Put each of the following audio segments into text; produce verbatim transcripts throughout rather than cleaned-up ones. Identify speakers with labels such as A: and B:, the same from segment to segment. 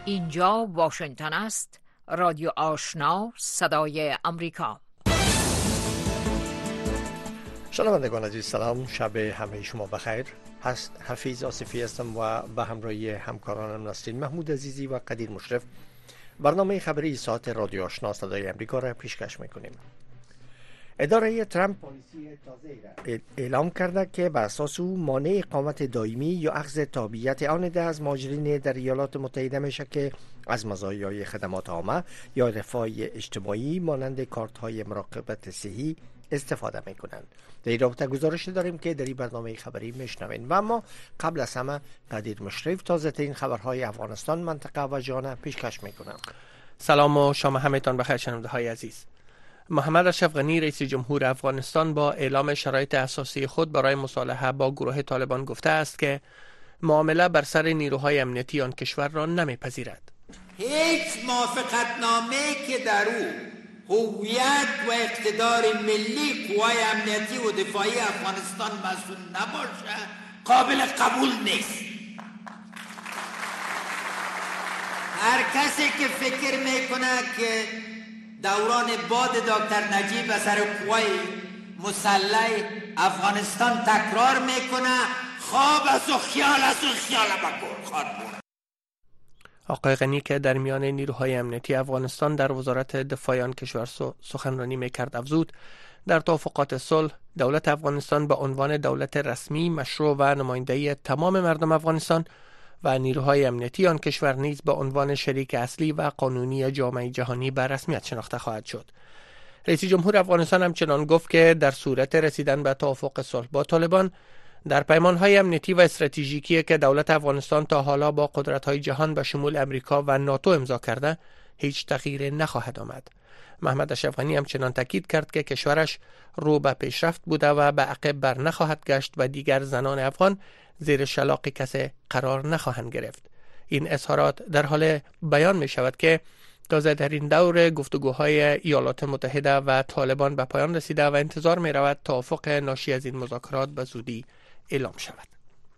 A: اینجا واشنگتن است. رادیو آشنا، صدای امریکا.
B: شنوندگان عزیز سلام، شب همه شما بخیر. هست حفیظ آصفی هستم و به همراهی همکارانم نسرین محمود عزیزی و قدیر مشرف برنامه خبری ساعت رادیو آشنا صدای امریکا را پیشکش میکنیم. اداره ترامپ پالیسی تازه‌ای را اعلام کرده که بر اساس او مانع اقامت دائمی یا اخذ تابعیت آن ده از مهاجرین در ایالات متحده میشه که از مزایای خدمات عامه یا رفاه اجتماعی مانند کارت‌های مراقبت صحی استفاده میکنند. در این رابطه گزارش داریم که در این برنامه خبری میشنوین. و اما قبل از همه قدیر مشرف تازه ترین خبرهای افغانستان، منطقه و جهان پیشکش میکنند.
C: سلام و شما همه‌تان بخیر شنونده های عزیز. محمد اشرف غنی رئیس جمهور افغانستان با اعلام شرایط اساسی خود برای مصالحه با گروه طالبان گفته است که معامله بر سر نیروهای امنیتی آن کشور را نمیپذیرد.
D: هیچ موافقتنامه‌ای که در او هویت و اقتدار ملی قوای امنیتی و دفاعی افغانستان مسئول نباشه قابل قبول نیست. هر کسی که فکر میکنه که دوران باد دکتر نجیب اثر قوای مسلح افغانستان تکرار میکنه، خواب از و خیال از و خیال بکن خواد بود.
C: آقای غنی که در میان نیروهای امنیتی افغانستان در وزارت دفاع آن کشور سخنرانی میکرد افزود در توافقات صلح دولت افغانستان به عنوان دولت رسمی، مشروع و نمایندگی تمام مردم افغانستان و نیروهای امنیتی آن کشور نیز به عنوان شریک اصلی و قانونی جامعه جهانی به رسمیت شناخته خواهد شد. رئیس جمهور افغانستان همچنان گفت که در صورت رسیدن به توافق صلح با طالبان در پیمانهای امنیتی و استراتژیکی که دولت افغانستان تا حالا با قدرت‌های جهان به شمول امریکا و ناتو امضا کرده هیچ تغییری نخواهد آمد. محمد اشرف غنی همچنان تاکید کرد که کشورش رو به پیشرفت بوده و به عقب بر نخواهد گشت و دیگر زنان افغان زیر شلاق کسی قرار نخواهند گرفت. این اظهارات در حال بیان می شود که تازه در این دور گفتگوهای ایالات متحده و طالبان به پایان رسیده و انتظار می رود توافق ناشی از این مذاکرات به زودی اعلام شود.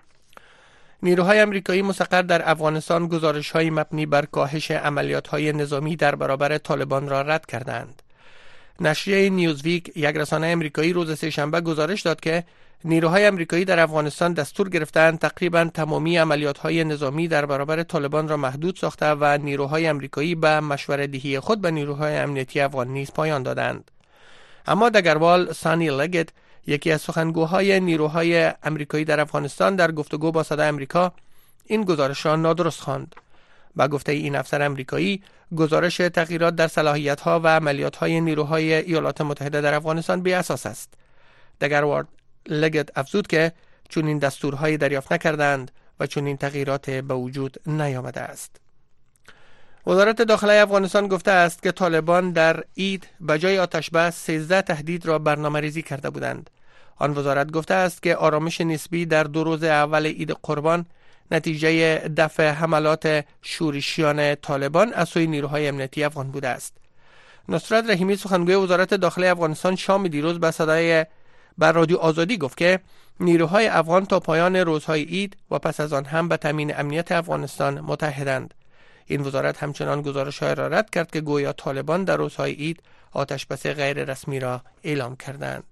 C: نیروهای امریکایی مستقر در افغانستان گزارش‌های مبنی بر کاهش عملیات‌های نظامی در برابر طالبان را رد کردند. نشریه نیوزویک، یک رسانه امریکایی، روز سه‌شنبه گزارش داد که نیروهای امریکایی در افغانستان دستور گرفتند تقریباً تمامی عملیات‌های نظامی در برابر طالبان را محدود ساخته و نیروهای امریکایی به مشوره‌دهی خود به نیروهای امنیتی افغان نیز پایان دادند. اما دگروال سانی لگت، یکی از سخنگوهای نیروهای امریکایی در افغانستان، در گفتگو با صدای امریکا این گزارش را نادرست خواند. با گفته این افسر امریکایی، گزارش تغییرات در صلاحیت‌ها و عملیات‌های نیروهای ایالات متحده در افغانستان بی اساس است. دگروال لگت افزود که چون این دستورهای دریافت نکردند و چون این تغییرات به وجود نیامده است. وزارت داخلی افغانستان گفته است که طالبان در عید به جای آتش بس سیزده تهدید را برنامه ریزی کرده بودند. آن وزارت گفته است که آرامش نسبی در دو روز اول عید قربان نتیجه دفع حملات شورشیان طالبان از سوی نیروهای امنیتی افغان بوده است. نصرت رحیمی، سخنگوی وزارت داخلی افغانستان، شام دیروز به صدای بر رادیو آزادی گفت که نیروهای افغان تا پایان روزهای عید و پس از آن هم به تامین امنیت افغانستان متحدند. این وزارت همچنان گزارش‌های را رد کرد که گویا طالبان در روزهای عید آتش‌بس غیر رسمی را اعلام کردند.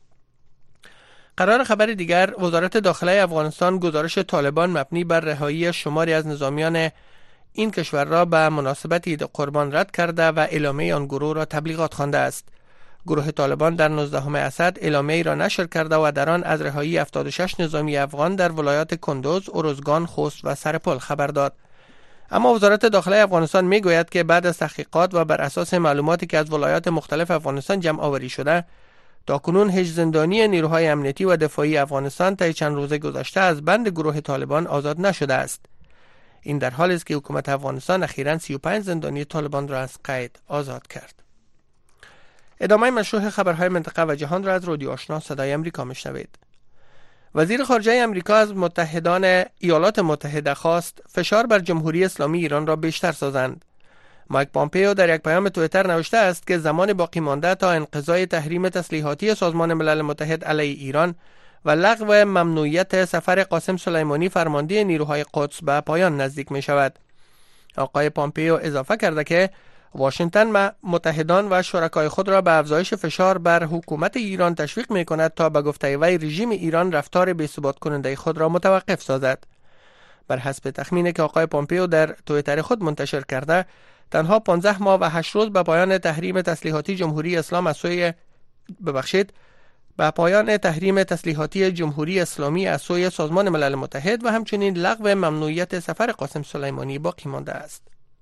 C: قرار خبر دیگر، وزارت داخلی افغانستان گزارش طالبان مبنی بر رهایی شماری از نظامیان این کشور را به مناسبت عید قربان رد کرده و اعلامیه آن گروه را تبلیغات خوانده است. گروه طالبان در نوزدهم اسد اعلامیه‌ای را نشر کرده و در آن از رهایی هفتاد و شش نظامی افغان در ولایات کندوز، ارزگان، خوست و سرپل خبر داد. اما وزارت داخلی افغانستان میگوید که بعد از تحقیقات و بر اساس معلوماتی که از ولایات مختلف افغانستان جمع آوری شده، تاکنون هیچ زندانی نیروهای امنیتی و دفاعی افغانستان طی چند روز گذشته از بند گروه طالبان آزاد نشده است. این در حالی است که حکومت افغانستان اخیراً سی و پنج زندانی طالبان را از قید آزاد کرد. ادامه مشروع خبرهای منطقه و جهان را از رادیو آشنا صدای امریکا میشنوید. وزیر خارجه امریکا از متحدان ایالات متحده خواست فشار بر جمهوری اسلامی ایران را بیشتر سازند. مایک پامپئو در یک پیام توییتر نوشته است که زمان باقی مانده تا انقضای تحریم تسلیحاتی سازمان ملل متحد علیه ایران و لغو ممنوعیت سفر قاسم سلیمانی فرمانده نیروهای قدس به پایان نزدیک می شود. آقای پامپئو اضافه کرده که واشنگتن متحدان و شرکای خود را به افزایش فشار بر حکومت ایران تشویق می کند تا به گفته وی رژیم ایران رفتار بی‌ثبات کننده خود را متوقف سازد. بر حسب تخمینی که آقای پامپئو در توییتر خود منتشر کرده، تنها پانزده ماه و هشت روز به پایان تحریم تسلیحاتی جمهوری اسلام از سوی ببخشید به پایان تحریم تسلیحاتی جمهوری اسلامی از سوی سازمان ملل متحد و همچنین لغو ممنوعیت سفر قاسم سلیمانی باقی مانده است.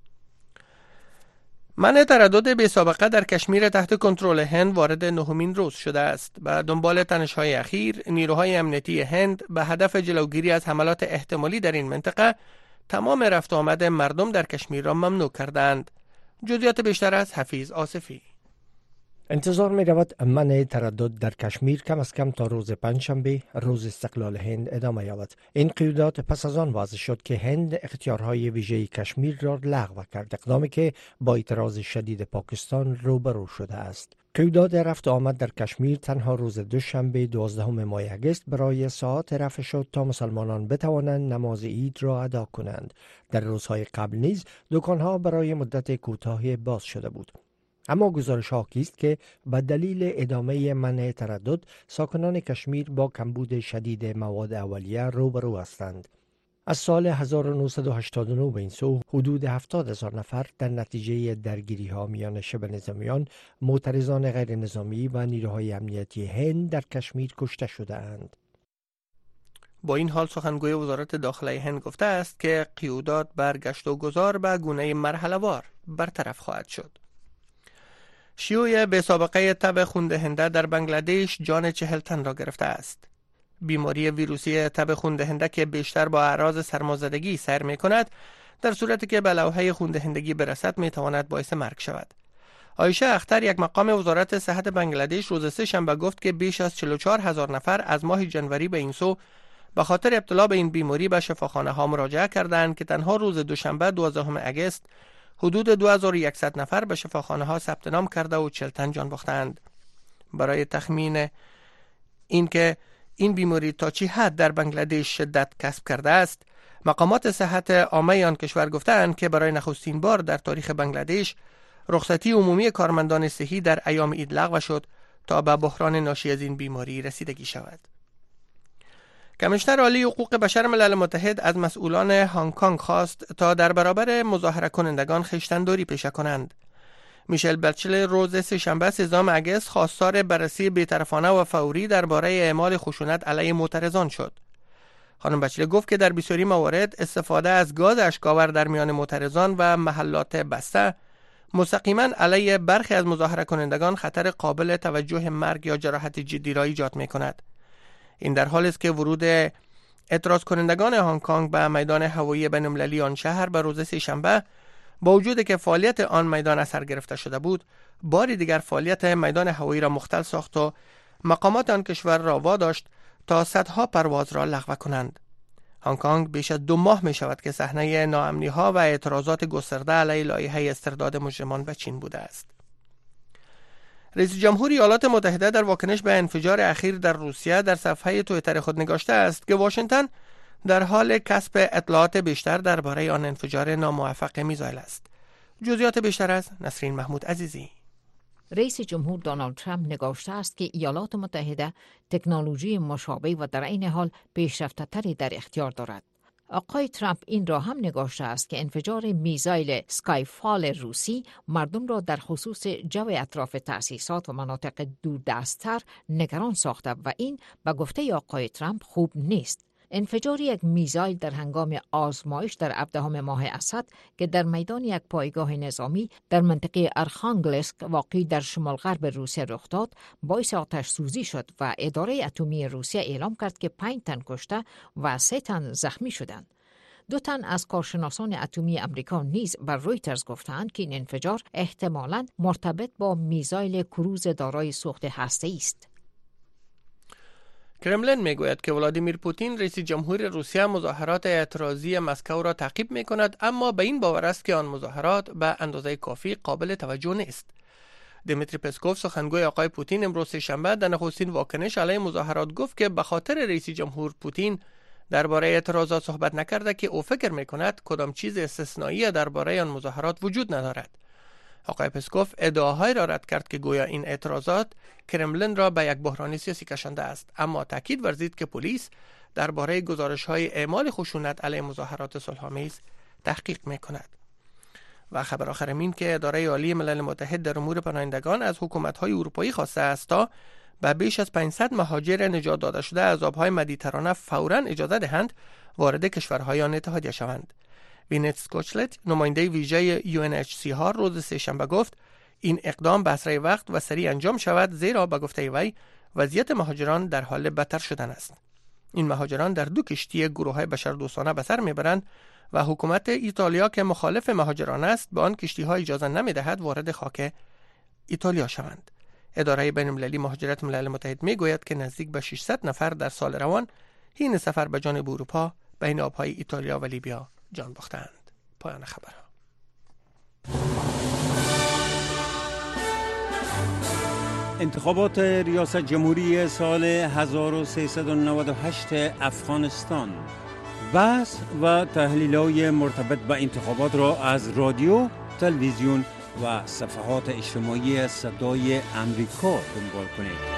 C: منع تردد بی سابقه در کشمیر تحت کنترل هند وارد نهمین روز شده است. به دنبال تنش‌های اخیر، نیروهای امنیتی هند به هدف جلوگیری از حملات احتمالی در این منطقه تمام رفت و آمد مردم در کشمیر را ممنوع کردند. جزئیات بیشتر از حفیظ آصفی.
B: انتظار می رود منع تردد در کشمیر کم از کم تا روز پنجشنبه، روز استقلال هند، ادامه یابد. این قیودات پس از آن واضح شد که هند اختیارهای ویژه کشمیر را لغو کرد، اقدامی که با اعتراض شدید پاکستان روبرو شده است. قیودات رفت و آمد در کشمیر تنها روز دوشنبه دوازدهم ماه اگست برای ساعات رفع شد تا مسلمانان بتوانند نماز عید را ادا کنند. در روزهای قبل نیز دکانها برای مدت کوتاهی باز شده بود. اما گزارش ها است که به دلیل ادامه منع تردد، ساکنان کشمیر با کمبود شدید مواد اولیه روبرو هستند. از سال هزار و نهصد و هشتاد و نه به این سو حدود هفتاد هزار نفر در نتیجه درگیری ها میان شبه نظامیان، معترضان غیر نظامی و نیروهای امنیتی هند در کشمیر کشته شده اند.
C: با این حال سخنگوی وزارت داخلی هند گفته است که قیودات بر گشت و گذار به گونه مرحله‌وار برطرف خواهد شد. شیوع به سابقه تب خون‌دهنده در بنگلادش جان چهل تن را گرفته است. بیماری ویروسی تب خون‌دهنده که بیشتر با اعراض سرمازدگی سیر می کند، در صورتی که به لوحه خون‌دهندگی برسد می تواند باعث مرگ شود. عایشه اختر، یک مقام وزارت صحت بنگلادش، روز سه شنبه گفت که بیش از چهل و چهار هزار نفر از ماه جنوری به این سو به خاطر ابتلا به این بیماری به شفاخانه ها مراجعه کردند که تنها روز دوشنبه دوازدهم اگست حدود دو هزار و صد نفر به شفاخانه ها ثبت نام کرده و چهل تن جان باختند. برای تخمین اینکه این بیماری تا چه حد در بنگلادش شدت کسب کرده است، مقامات صحت عامه آن کشور گفتند که برای نخستین بار در تاریخ بنگلادش رخصتی عمومی کارمندان صحی در ایام عید لغو شد تا به بحران ناشی از این بیماری رسیدگی شود. کمیشنر عالی حقوق بشر ملل متحد از مسئولان هنگ کنگ خواست تا در برابر مظاهره کنندگان خویشتن‌داری پیشه کنند. میشل بچلر روز سه‌شنبه سوم اگست خواستار بررسی بی‌طرفانه و فوری درباره اعمال خشونت علیه معترضان شد. خانم بچلر گفت که در بسیاری موارد استفاده از گاز اشک‌آور در میان معترضان و محلات بسته مستقیما علیه برخی از مظاهره کنندگان خطر قابل توجه مرگ یا جراحت جدی را ایجاد می‌کند. این در حالی است که ورود اعتراض کنندگان هنگ کنگ به میدان هوایی بین‌المللی آن شهر به روز سه‌شنبه با وجود که فعالیت آن میدان از سر گرفته شده بود، باری دیگر فعالیت میدان هوایی را مختل ساخت و مقامات آن کشور را واداشت تا صدها پرواز را لغو کنند. هنگ کنگ بیش از دو ماه می شود که صحنه ناامنی ها و اعتراضات گسترده علیه لایحه استرداد مجرمان به چین بوده است. رئیس جمهور ایالات متحده در واکنش به انفجار اخیر در روسیه در صفحه توییتر خود نگاشته است که واشنگتن در حال کسب اطلاعات بیشتر درباره آن انفجار ناموفق میزایل است. جزئیات بیشتر از نسرین محمود عزیزی.
A: رئیس جمهور دونالد ترامپ نگاشته است که ایالات متحده تکنولوژی مشابه و در این حال پیشرفته تری در اختیار دارد. آقای ترامپ این را هم نگاشته است که انفجار میزایل اسکایفال روسی مردم را در خصوص جو اطراف تأسیسات و مناطق دوردست‌تر نگران ساخته و این به گفته آقای ترامپ خوب نیست. انفجار یک میزایل در هنگام آزمایش در هفدهم ماه اسد که در میدان یک پایگاه نظامی در منطقه ارخانگلسک واقع در شمال غرب روسیه رخ داد، باعث آتش سوزی شد و اداره اتمی روسیه اعلام کرد که پنج تن کشته و سه تن زخمی شدند. دو تن از کارشناسان اتمی امریکا نیز بر رویترز گفتند که این انفجار احتمالاً مرتبط با میزایل کروز دارای سوخت هسته‌ای است.
C: کرملین میگوید که ولادیمیر پوتین رئیس جمهور روسیه مظاهرات اعتراضی مسکو را تعقیب میکند، اما به این باور است که آن مظاهرات به اندازه کافی قابل توجه نیست. دیمیتری پسکوف، سخنگوی آقای پوتین، امروز سه‌شنبه در نخستین واکنش علیه مظاهرات گفت که به خاطر رئیس جمهور پوتین درباره اعتراضات صحبت نکرده که او فکر میکند کدام چیز استثنایی درباره آن مظاهرات وجود ندارد. آقای پسکوف ادعاهایی را رد کرد که گویا این اعتراضات کرملین را به یک بحران سیاسی کشانده است، اما تاکید ورزید که پلیس درباره گزارش‌های اعمال خشونت علیه مظاهرات صلح‌آمیز تحقیق میکند. و خبر آخر این که اداره عالی ملل متحد در امور پناهندگان از حکومت‌های اروپایی خواسته است تا به بیش از پانصد مهاجر نجات داده شده از آب‌های مدیترانه فوراً اجازه دهند وارد کشورهای آن اتحادیه شوند. وینت سکوچلت، نماینده ویژه یو ان اچ سی آر، روز سه‌شنبه گفت این اقدام به اسرع وقت و سریع انجام شود، زیرا به گفته وی وضعیت مهاجران در حال بدتر شدن است. این مهاجران در دو کشتی گروه‌های بشردوستانه به سر میبرند و حکومت ایتالیا که مخالف مهاجران است به آن کشتی‌ها اجازه نمی‌دهد وارد خاک ایتالیا شوند. اداره بین‌المللی مهاجرت ملل متحد میگوید که نزدیک به ششصد نفر در سال روان حین سفر به جانب اروپا بین آب‌های ایتالیا و لیبیا جان باختند. پایان خبرها.
E: انتخابات ریاست جمهوری سال هزار و سیصد و نود و هشت افغانستان. بحث و تحلیل‌های مرتبط با انتخابات را از رادیو، تلویزیون و صفحات اجتماعی صدای امریکا دنبال کنید.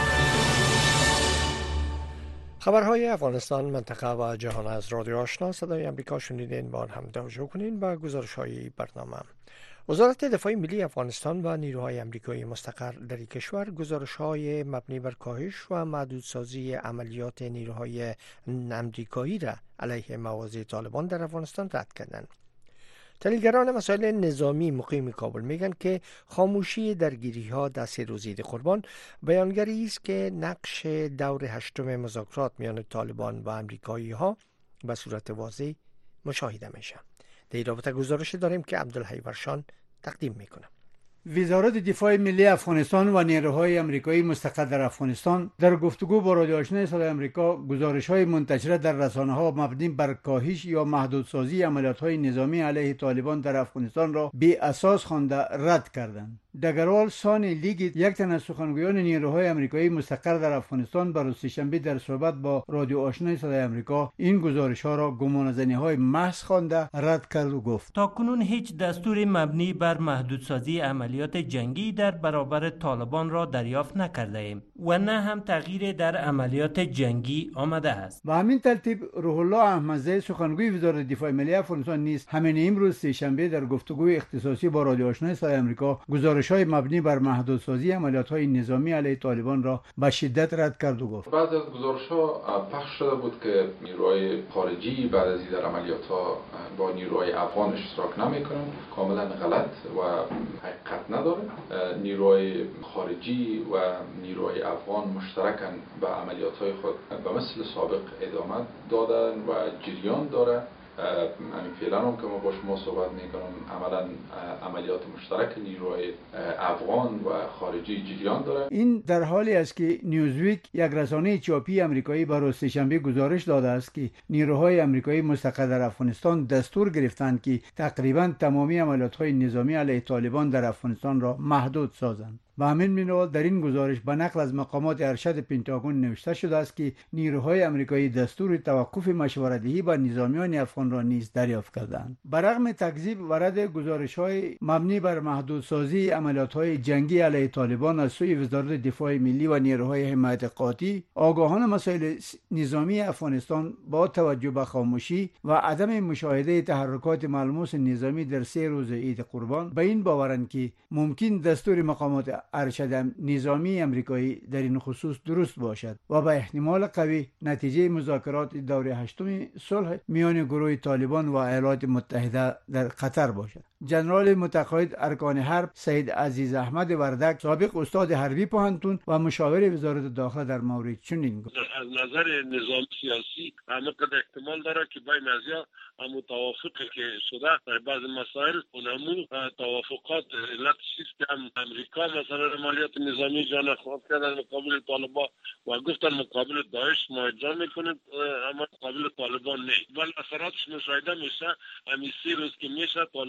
B: خبرهای افغانستان، منطقه و جهان از رادیو آشنا صدای امریکا شنیدین. با آن هم توجه کنین به گزارش‌های برنامه. وزارت دفاع ملی افغانستان و نیروهای امریکایی مستقر در کشور گزارش‌های مبنی بر کاهش و محدودسازی عملیات نیروهای امریکایی را علیه مواضع طالبان در افغانستان رد کردند. تحلیلگران مسائل نظامی مقیم کابل میگن که خاموشی درگیری‌ها در سه روز عید قربان بیانگری است که نقش دور هشتم مذاکرات میان طالبان و امریکایی‌ها به صورت واضح مشاهده میشه. در این رابطه گزارش داریم که عبدالحی ورشان تقدیم میکنه.
F: وزارت دفاع ملی افغانستان و نیروهای امریکایی مستقر در افغانستان در گفتگو با رادیو آشنا صدای آمریکا گزارش‌های منتشره در رسانه‌ها مبنی بر کاهش یا محدودسازی عملیات‌های نظامی علیه طالبان در افغانستان را بی اساس خوانده رد کردند. دگرال سانی لیگ، یک تن از سخنگویان نیروهای امریکایی مستقر در افغانستان، بر روز سه‌شنبه در صحبت با رادیو آشنا صدای آمریکا این گزارش‌ها را گمانه‌زنی‌های محض خوانده رد کرد و گفت
G: تاکنون هیچ دستور مبنی بر محدودسازی عملیات جنگی در برابر طالبان را دریافت نکرده ایم و نه هم تغییر در عملیات جنگی آمده است.
F: و همین ترتیب روح الله احمدزی، سخنگوی وزارت دفاع ملی افغانستان نیز همین امروز سه‌شنبه در گفتگوی اختصاصی با رادیو آشنا صدای آمریکا گزارش‌های مبنی بر محدودسازی عملیات‌های نظامی علیه طالبان را به شدت رد کرد و گفت
H: بعضی از گزارش‌ها پخش شده بود که نیروهای خارجی بعد از این در عملیات‌ها با نیروهای افغان اشتراک نمی‌کنند. کاملا غلط و حقیقت نداره. نیروهای خارجی و نیروهای افغان مشترکاً به عملیات‌های خود به مثل سابق ادامه دادن و جریان داره. همین فعلا هم که ما با شما صحبت میکنم عملا عملیات مشترک نیروهای افغان و خارجی جریان داره.
F: این در حالی است که نیوزویک، یک رسانه چاپی امریکایی، بر روز سه‌شنبه گزارش داده است که نیروهای امریکایی مستقر در افغانستان دستور گرفتند که تقریبا تمامی عملیات‌های نظامی علیه طالبان در افغانستان را محدود سازند. و همین منوال در این گزارش به نقل از مقامات ارشد پنتاگون نوشته شده است که نیروهای امریکایی دستور توقف مشورت‌دهی با نظامیان افغان را نیز دریافت کردند. برغم تکذیب و رد گزارش‌های مبنی بر محدودسازی عملیات‌های جنگی علیه طالبان از سوی وزارت دفاع ملی و نیروهای حمایت قاطی، آگاهان مسائل نظامی افغانستان با توجه به خاموشی و عدم مشاهده تحرکات ملموس نظامی در سه روز عید قربان به این باورند که ممکن دستور مقامات ارشد نظامی امریکایی در این خصوص درست باشد و به احتمال قوی نتیجه مذاکرات دور هشتم صلح میان گروه طالبان و ایالات متحده در قطر باشد. جنرال متقاعد ارکان حرب سید عزیز احمد وردک، سابق استاد حربی پوهنتون و مشاور وزارت داخله، در مورد چنین گفت:
I: از نظر نظام سیاسی همقدر احتمال داره که بین ازیا هم توافقی که شده در بعض مسائل اونمو توافقات علت سیستم امریکا مثلا عملیات نظامی جان خواب کردن مقابل طالبان و گفتن مقابل داعش ما اجرا میکنید اما مقابل طالبان نه، ولی اثراتش مشاهده میشه. همین سی روز که میشه طالبان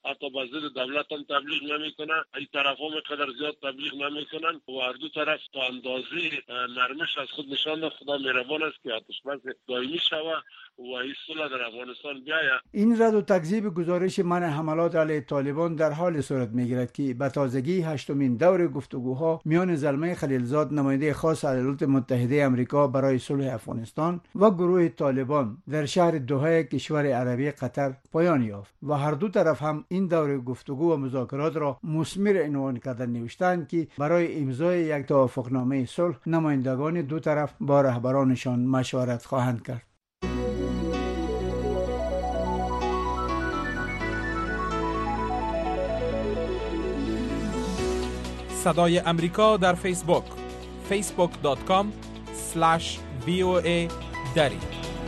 I: حتی به ضد دولت هم تبلیغ نمیکنه، این طرف هم قدر زیاد تبلیغ نمیکنن و هر دو طرف تا اندازه نرمش از خود نشان داد. خدا مهربان است که آتش بس دائمی شود و این صلح در افغانستان بیاید.
F: این رد و تکذیب گزارش منع حملات علیه طالبان در حال صورت میگیرد که به تازگی هشتمین دور گفتگوها میان زلمه خلیلزاد نماینده خاص ایالات متحده آمریکا برای صلح افغانستان و گروه طالبان در شهر دوحه کشور عربی قطر پایان یافت و هر دو طرف هم این دور گفتگو و مذاکرات را مثمر عنوان کردن نوشتند که برای امضای یک توافقنامه صلح نمایندگان دو طرف با رهبرانشان مشورت خواهند کرد.
J: صدای امریکا در فیسبوک فیسبوک دات کام اسلش وی او ای دری.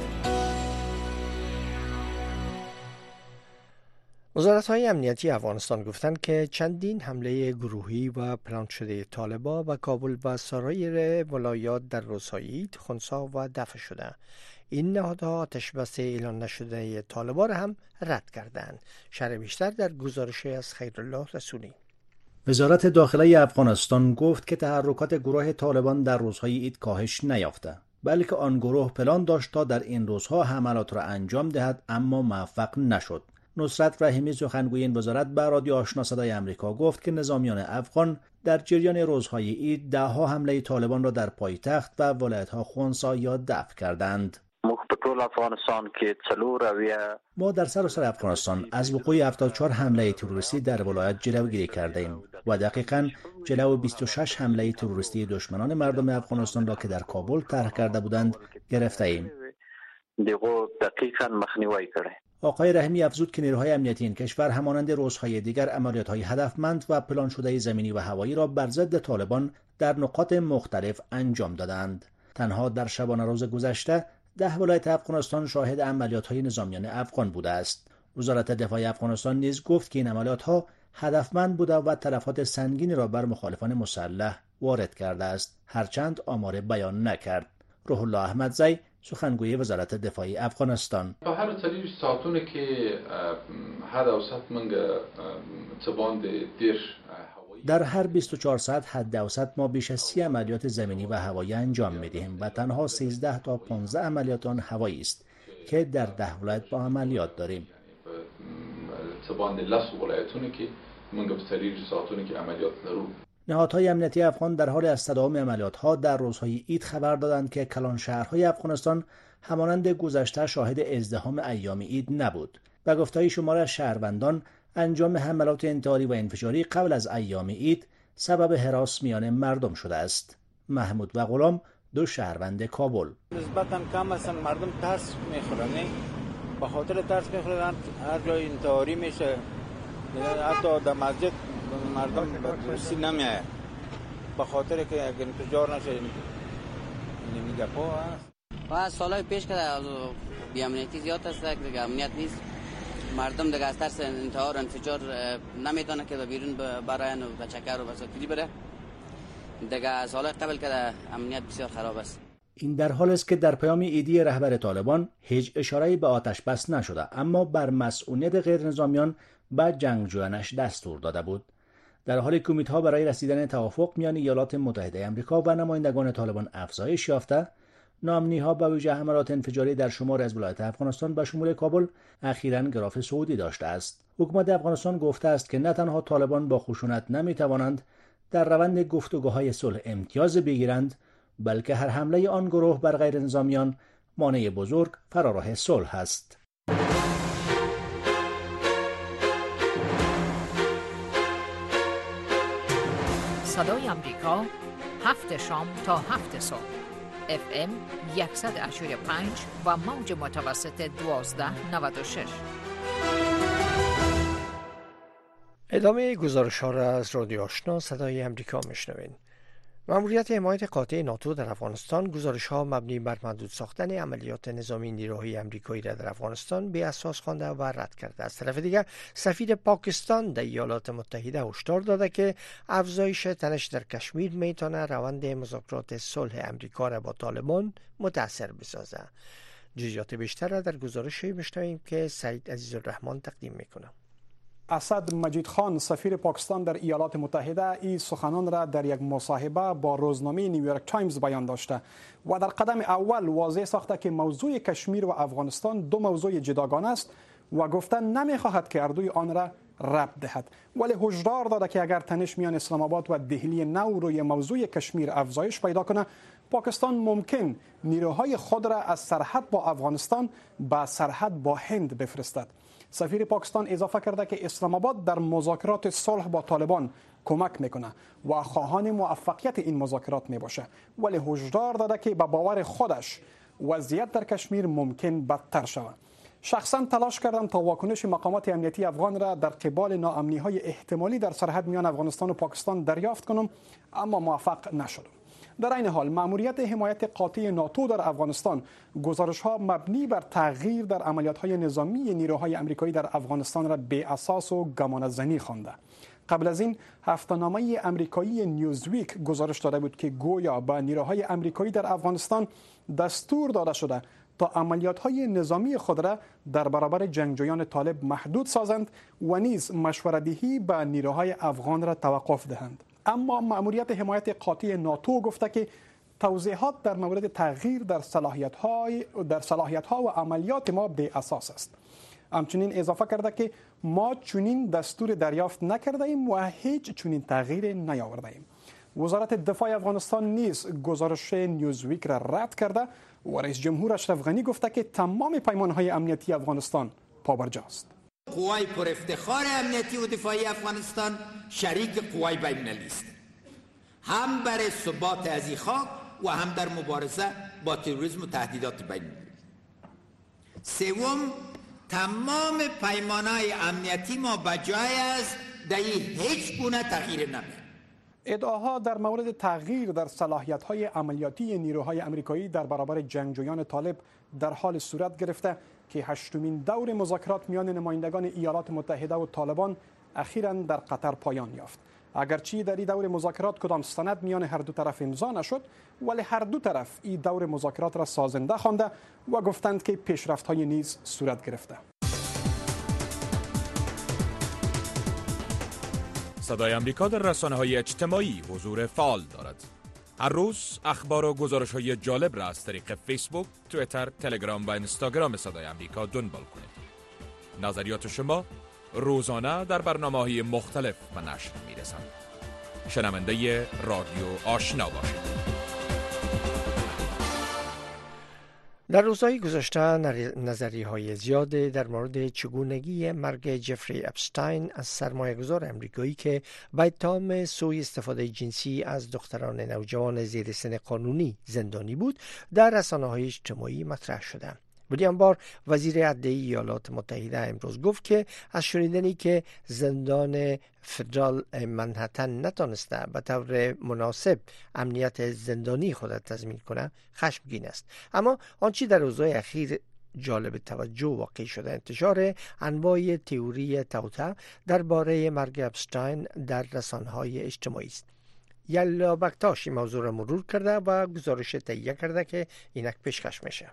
B: وزارت‌های امنیتی افغانستان گفتند که چندین حمله گروهی و پلان شده طالبان به کابل و سرایر ولایات در روزهای عید خنثی و دفع شده. این نهادها آتش بس اعلان نشده طالبان را هم رد کردند. شرح بیشتر در گزارشی از خیرالله رسولی.
K: وزارت داخله افغانستان گفت که تحرکات گروه طالبان در روزهای عید کاهش نیافته، بلکه آن گروه پلان داشت تا در این روزها حملات را انجام دهد اما موفق نشد. نصرت رحیمی سخنگوی این وزارت به رادیو آشنا صدای امریکا گفت که نظامیان افغان در جریان روزهای عید دهها حمله طالبان را در پایتخت و ولایت‌ها خنثی یا دفع کردند.
L: افغانستان که چلو رویه
K: ما در سراسر افغانستان از وقوع هفتاد و چهار حمله تروریستی در ولایت جلوگیری کرده ایم و دقیقاً جلو بیست و شش حمله تروریستی دشمنان مردم افغانستان را که در کابل طرح کرده بودند گرفته ایم.
L: دیگه دقیقاً مخنیوی کرده.
K: آقای رحیمی افزود که نیروهای امنیتی این کشور همانند روزهای دیگر عملیات‌های هدفمند و پلان شده زمینی و هوایی را بر ضد طالبان در نقاط مختلف انجام دادند. تنها در شبانه روز گذشته ده ولایت افغانستان شاهد عملیات‌های نظامیان افغان بوده است. وزارت دفاع افغانستان نیز گفت که این عملیات‌ها هدفمند بوده و تلفات سنگینی را بر مخالفان مسلح وارد کرده است، هرچند آمار بیان نکرد. روح الله احمدزی سخنگوی وزارت دفاع افغانستان:
H: په هر څلور ساعتونو کې حد اوسط موږ څه باندې دیرش
K: در هر بیست و چهار ساعت حد اوسط ما بیش از سی عملیات زمینی و هوایی انجام میدهیم و تنها سیزده تا پانزده عملیات آن هوایی است که در ده ولایت با عملیات داریم.
H: څه باندې لس ولایتونو کې موږ په څلور ساعتونو کې عملیات لرو.
K: نهادهای امنیتی افغان در حال از تداوم عملیات‌ها در روزهای عید خبر دادند که کلان شهرهای افغانستان همانند گذشته شاهد ازدحام ایام عید نبود. به گفته‌های شماری از شهروندان انجام حملات انتحاری و انفجاری قبل از ایام عید سبب هراس میان مردم شده است. محمود و غلام دو شهروند کابل:
M: نسبتاً کم هستن، مردم ترس میخورن، به خاطر ترس میخورن هر جای انتحاری میشه، حتی در مسجد مردم درستی نمیه به خاطر که اگر انفجار نشه نمیگه پا هست.
N: و سالهای پیش که بی امنیتی زیاد است دیگه امنیت نیست، مردم دیگه از ترس انتحار و انفجار نمیتونه که بیرون برایان و بچکر و بساطیری بره. دیگه سالهای قبل که امنیت بسیار خراب است.
K: این در حال است که در پیام عیدی رهبر طالبان هیچ اشاره‌ای به آتش بس نشده، اما بر مسئولیت غیر نظامیان به جنگجویانش دستور داده بود. در حالی که امیدها برای رسیدن توافق میان ایالات متحده آمریکا و نمایندگان طالبان افزایش یافته، نامنی‌ها به ویژه حملات انفجاری در شمار از ولایات افغانستان به شمول کابل اخیراً گراف صعودی داشته است. حکومت افغانستان گفته است که نه تنها طالبان با خشونت نمی‌توانند در روند گفتگوهای صلح امتیاز بگیرند، بلکه هر حمله آن گروه بر غیر نظامیان مانع بزرگ فراراه صلح است.
A: صدای امریکا هفت شام تا هفت صبح اف ام صد و هشت و پنج و موج متوسط دوازده نود و شش.
B: ادامه گزارش ها را از رادیو آشنا صدای امریکا میشنوین. مأموریت حمایت قاطع ناتو در افغانستان گزارش ها مبنی بر محدود ساختن عملیات نظامی نیروهای آمریکایی را در افغانستان به اساس خوانده و رد کرده. از طرف دیگر سفیر پاکستان در ایالات متحده هشدار داده که افزایش تنش در کشمیر میتونه روند مذاکرات صلح آمریکا را با طالبان متاثر بسازه. جزئیات بیشتر را در گزارشی میشنویم که سعید عزیزالرحمن تقدیم میکنه.
O: اسد مجید خان سفیر پاکستان در ایالات متحده این سخنان را در یک مصاحبه با روزنامه نیویورک تایمز بیان داشته و در قدم اول واضح ساخته که موضوع کشمیر و افغانستان دو موضوع جداگانه است و گفته نمیخواهد که اردوی آن را ربط دهد، ولی هشدار داده که اگر تنش میان اسلام آباد و دهلی نو روی موضوع کشمیر افزایش پیدا کنه، پاکستان ممکن نیروهای خود را از سرحد با افغانستان به سرحد با هند بفرستد. سفیر پاکستان اضافه کرده که اسلام آباد در مذاکرات صلح با طالبان کمک میکنه و خواهان موفقیت این مذاکرات میباشه، ولی هشدار داده که به باور خودش وضعیت در کشمیر ممکن بدتر شود. شخصا تلاش کردم تا واکنش مقامات امنیتی افغان را در قبال ناامنی های احتمالی در سرحد میان افغانستان و پاکستان دریافت کنم، اما موفق نشدم. در این حال مأموریت حمایت قاطع ناتو در افغانستان گزارش ها مبنی بر تغییر در عملیات های نظامی نیروهای آمریکایی در افغانستان را بی اساس و گمانه‌زنی خوانده. قبل از این هفته‌نامه آمریکایی نیوزویک گزارش داده بود که گویا به نیروهای آمریکایی در افغانستان دستور داده شده تا عملیات های نظامی خود را در برابر جنگجویان طالب محدود سازند و نیز مشوره‌دهی به نیروهای افغان را توقف دهند. اما مأموریت حمایت قاطع ناتو گفته که توضیحات در مورد تغییر در صلاحیت‌های در صلاحیت‌ها و عملیات ما بی اساس است. همچنین اضافه کرده که ما چنین دستور دریافت نکرده ایم و هیچ چنین تغییر نیاورده ایم. وزارت دفاع افغانستان نیز گزارش نیوزویک را رد کرده و رئیس جمهور اشرف غنی گفته که تمام پیمانهای امنیتی افغانستان پابرجاست.
D: قوای پر افتخار امنیتی و دفاعی افغانستان شریک قوای بین‌المللی است، هم برای ثبات از این خاک و هم در مبارزه با تروریسم و تهدیدات بین‌المللی. سوم، تمام پیمانهای امنیتی ما بجای است، در هیچ گونه تغییر نمی‌یابد.
O: ادعاها در مورد تغییر در صلاحیت‌های عملیاتی نیروهای آمریکایی در برابر جنگجویان طالب در حال صورت گرفته که هشتمین دور مذاکرات میان نمایندگان ایالات متحده و طالبان اخیراً در قطر پایان یافت. اگرچه در این دور مذاکرات کدام سند میان هر دو طرف امضا نشد، ولی هر دو طرف این دور مذاکرات را سازنده خوانده و گفتند که پیشرفت‌های نیز صورت گرفته.
P: صدای آمریکا در رسانه‌های اجتماعی حضور فعال دارد. هر روز اخبار و گزارش‌های جالب را از طریق فیسبوک، توییتر، تلگرام و اینستاگرام صدای آمریکا دنبال کنید. نظریات شما روزانه در برنامه‌های مختلف به نشر می‌رسند. شنونده رادیو آشنا باشید.
B: در روزهای گذشته نظریه‌های زیاد در مورد چگونگی مرگ جفری اپستاین از سرمایه‌گذار امریکایی که به اتهام سوء استفاده جنسی از دختران نوجوان زیر سن قانونی زندانی بود در رسانه‌های اجتماعی مطرح شده. ولیام بار وزیر عدلیه ایالات متحده امروز گفت که از شنیدنی که زندان فدرال منهتن نتانسته به طور مناسب امنیت زندانی خود تضمین کنه خشمگین است. اما آنچه در روزهای اخیر جالب توجه واقع شده انتشار انواع تئوری توطئه درباره مرگ اپستاین در رسانه‌های اجتماعی است. یلا بکتاش این موضوع را مرور کرده و گزارش تهیه کرده که اینک پیشکش میشه.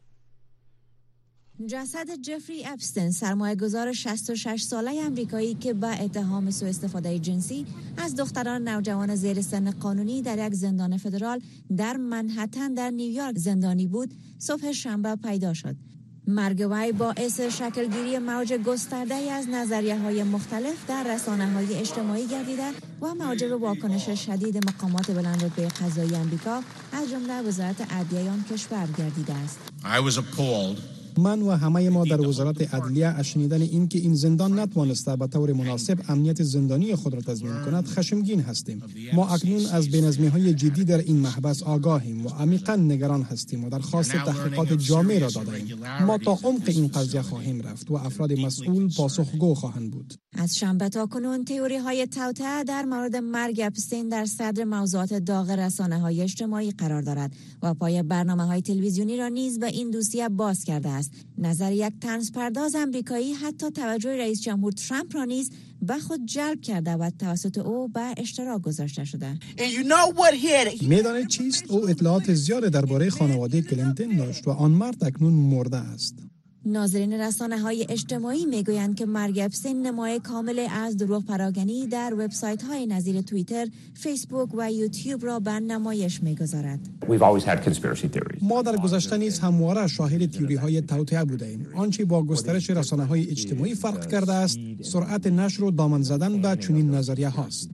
Q: جسد جفری اپستین سرمایه‌گذار شصت و شش ساله آمریکایی که به اتهام سوء استفاده جنسی از دختران نوجوان زیر سن قانونی در یک زندان فدرال در منهتن در نیویورک زندانی بود، صبح شنبه پیدا شد. مرگ وی باعث شکلگیری موج گسترده‌ای از نظریه‌های مختلف در رسانه‌های اجتماعی گردیده و موجب واکنش شدید مقامات بلندرتبه قضایی آمریکا از جمله وزارت عدلیه آن کشور گردیده است.
R: I was appalled. من و همه ما در وزارت عدلیه از شنیدن این که این زندان نتوانسته به طور مناسب امنیت زندانی خود را تضمین کند خشمگین هستیم. ما اکنون از بی‌نظمی‌های جدی در این محبس آگاهیم و عمیقاً نگران هستیم و درخواست تحقیقات جامع را داده‌ایم. ما تا عمق این قضیه خواهیم رفت و افراد مسئول پاسخگو خواهند بود.
Q: از شنبه تا کنون تئوری‌های توطئه در مورد مرگ اپستین در صدر موضوعات داغ رسانه‌های اجتماعی قرار دارد و پای برنامه‌های تلویزیونی را نیز به این دوسیه باز کرده است. نظر یک طنزپرداز آمریکایی حتی توجه رئیس جمهور ترامپ را نیز به خود جلب کرده و توسط او به اشتراک گذاشته شده.
R: میدانید چیست؟ او اطلاعات زیاد درباره خانواده کلینتون داشت و آن مرد اکنون مرده است.
Q: ناظرین رسانه‌های اجتماعی میگویند که مرگ اپستین نمای کامل از دروغ پراکنی در وبسایت‌های نظیر توییتر، فیسبوک و یوتیوب را بر نمایش می‌گذارد.
R: ما در گذشته نیز همواره شاهد تئوری‌های توطئه بودیم. آنچه با گسترش رسانه‌های اجتماعی فرق کرده است، سرعت نشر و دامن زدن به چنین نظریه هاست.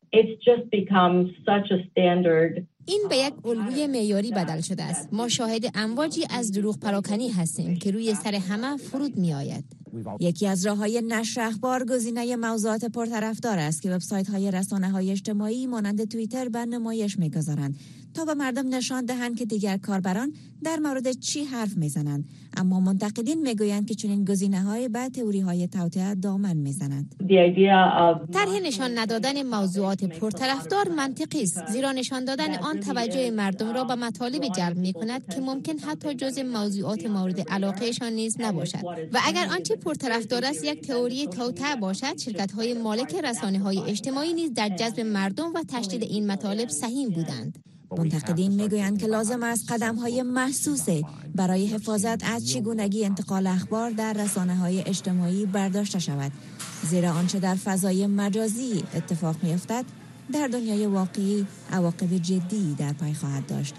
S: این به یک الگوی معیاری بدل شده است. ما شاهد امواجی از دروغ پراکنی هستیم که روی سر همه فرود می آید.
Q: یکی از راه‌های نشر اخبار گزینه موضوعات پرطرفدار است که وبسایت‌های رسانه‌های اجتماعی مانند توییتر بر نمایش می‌گذارند تا به مردم نشان دهند که دیگر کاربران در مورد چی حرف می‌زنند. اما منتقدین می‌گویند که چنین گزینه‌های به تئوری‌های توطئه دامن می‌زنند.
S: طرح نشان ندادن موضوعات پرطرفدار منطقی است، زیرا نشان دادن آن توجه مردم را به مطالب جلب می‌کند که ممکن حتی جزء موضوعات مورد علاقهشان نیز نباشد. و اگر آنچه پرطرفدار است یک تئوری توطئه باشد، شرکت‌های مالک رسانه‌های اجتماعی نیز در جذب مردم و تشدید این مطالب سهیم بودند.
Q: منتقدین میگویند که لازم است قدم‌های محسوسه برای حفاظت از چگونگی انتقال اخبار در رسانه‌های اجتماعی برداشته شود، زیرا آنچه در فضای مجازی اتفاق می‌افتد در دنیای واقعی عواقب جدی در پی خواهد داشت.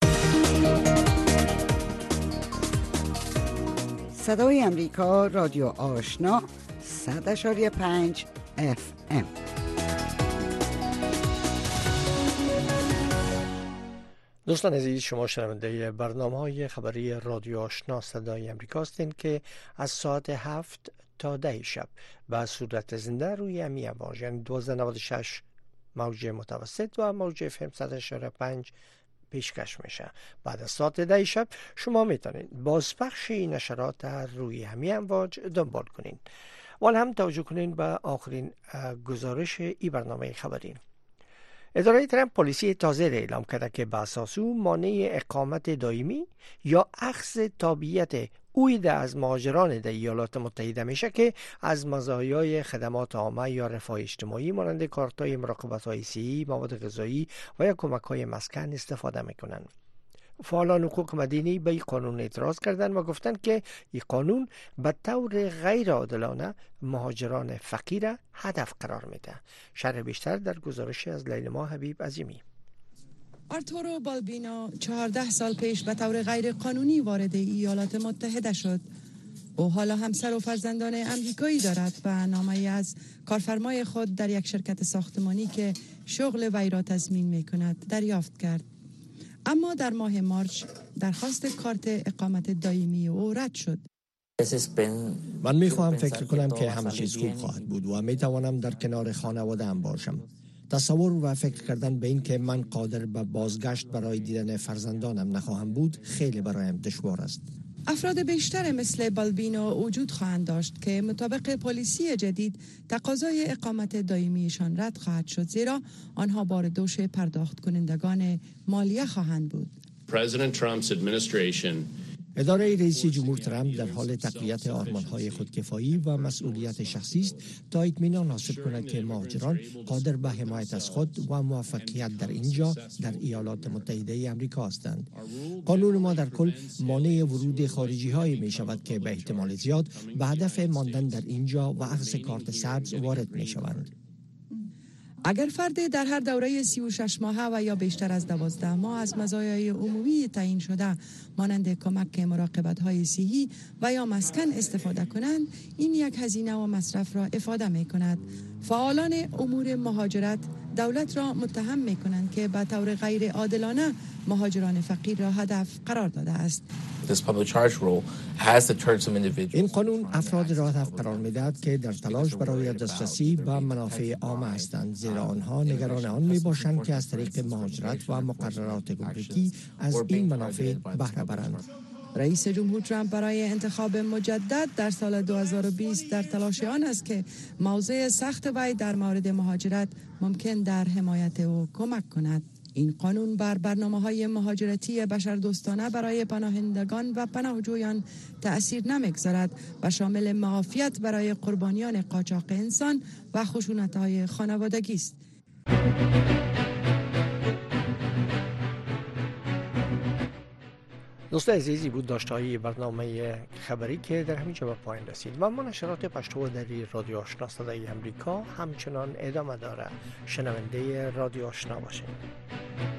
T: صدای امریکا، رادیو آشنا، صد اشاری پنج اف ام.
B: دوستان عزیز، شما شنونده برنامه‌های خبری رادیو آشنا صدای امریکا هستین که از ساعت هفت تا ده شب به صورت زنده روی امی امواج، یعنی دوازده نود و شش موج متوسط و موج اف ام صد اشاره پنج پیشکش میشه. بعد از ساعت ده شب شما میتونید بازپخش نشرات روی همین امواج دنبال کنین. وال هم توجه کنین به آخرین گزارش ای برنامه خبری. اداره ترامپ پلیسی تازه را اعلام کرده که به اساس او مانع اقامت دائمی یا اخذ تابعیت اوید از مهاجران در ایالات متحده میشه که از مزایای خدمات عامه یا رفاه اجتماعی مانند کارت‌های مراقبت‌های صحی، مواد غذایی و یا کمک‌های مسکن استفاده میکنند. فعالان حقوق مدنی به این قانون اعتراض کردند و گفتند که این قانون به طور غیر عادلانه مهاجران فقیر هدف قرار میده. شرح بیشتر در گزارش از لیلما حبیب عظیمی.
U: آرتورو بالبینو چهارده سال پیش به طور غیر قانونی وارد ایالات متحده شد. او حالا همسر و فرزندان امریکایی دارد و نامه‌ای از کارفرمای خود در یک شرکت ساختمانی که شغل وی را تضمین می‌کند دریافت کرد. اما در ماه مارچ درخواست کارت اقامت دائمی او رد شد.
V: من میخواهم فکر کنم که همه چیز خوب خواهد بود و میتوانم در کنار خانواده هم باشم. تصور و فکر کردن به این که من قادر به بازگشت برای دیدن فرزندانم نخواهم بود خیلی برایم دشوار است.
U: افراد بیشتر مثل بالبینو وجود خواهند داشت که مطابق پلیسی جدید تقاضای اقامت دائمیشان رد خواهد شد، زیرا آنها بار دوش پرداخت کنندگان مالیه خواهند بود.
V: اداره رئیس جمهور ترامپ در حال تقویت آرمان‌های خودکفایی و مسئولیت شخصی است تا اطمینان حاصل کند که مهاجران قادر به حمایت از خود و موفقیت در اینجا در ایالات متحده آمریکا هستند. قانون ما در کل مانع ورود خارجی‌هایی می شود که به احتمال زیاد به هدف ماندن در اینجا و اخذ کارت سبز وارد می شوند.
U: اگر فرد در هر دوره سی و شش ماهه و یا بیشتر از دوازده ماه از مزایای عمومی تعیین شده مانند کمک مراقبت‌های صحی و یا مسکن استفاده کنند، این یک هزینه و مصرف را افاده می کند. فعالان امور مهاجرت دولت را متهم می کنند که به طور غیر عادلانه مهاجران فقیر را هدف قرار داده است.
V: این قانون افراد را هدف قرار می‌دهد که در تلاش برای دسترسی به منافع عامه هستند، زیرا آنها نگران آن می‌باشند که از طریق مهاجرت و مقررات گمرکی از این منافع بهره برند.
U: رئیس جمهور ترامپ برای انتخاب مجدد در سال دو هزار و بیست در تلاش آن است که موضع سخت وی در مورد مهاجرت ممکن در حمایت او کمک کند. این قانون بر برنامه‌های مهاجرتی بشردوستانه برای پناهندگان و پناهجویان تأثیر نمی‌گذارد و شامل معافیت برای قربانیان قاچاق انسان و خشونت‌های خانوادگی است.
B: دوست عزیزی بود داشته‌های برنامه خبری که در همینجا به پایان رسید و اما نشرات پشتو در رادیو آشنا صدای امریکا همچنان ادامه داره. شنونده رادیو آشنا باشید.